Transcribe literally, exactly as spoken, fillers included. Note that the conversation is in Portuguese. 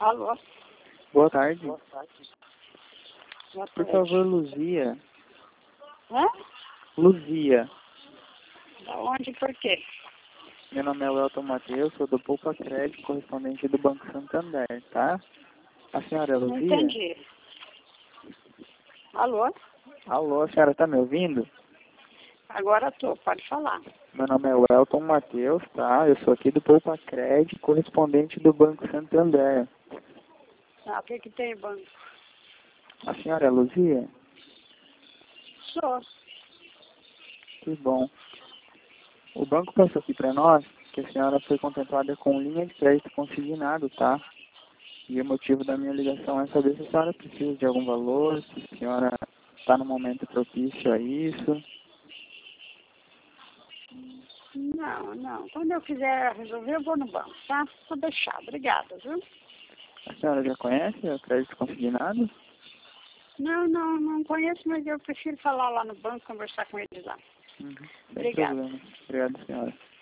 Alô? Boa tarde. Boa tarde. Boa Por tarde. favor, Luzia. Hã? Luzia. Da onde e por quê? Meu nome é Welton Matheus, sou do Poupa Crédito, correspondente do Banco Santander, tá? A senhora é Não Luzia? entendi. Alô? Alô, a senhora tá me ouvindo? Agora tô, pode falar. Meu nome é Welton Matheus, tá? Eu sou aqui do Poupa Crédito, correspondente do Banco Santander. Ah, o que que tem, banco? A senhora é Luzia? Sou. Que bom. O banco passou aqui para nós que a senhora foi contemplada com linha de crédito consignado, tá? E o motivo da minha ligação é saber se a senhora precisa de algum valor, se a senhora está no momento propício a isso. Não, não. Quando eu quiser resolver, eu vou no banco, tá? Vou deixar. Obrigada, viu? A senhora já conhece o crédito consignado? Não, não, não conheço, mas eu prefiro falar lá no banco, conversar com eles lá. Uhum. Sem Obrigada. problema. Obrigado, senhora.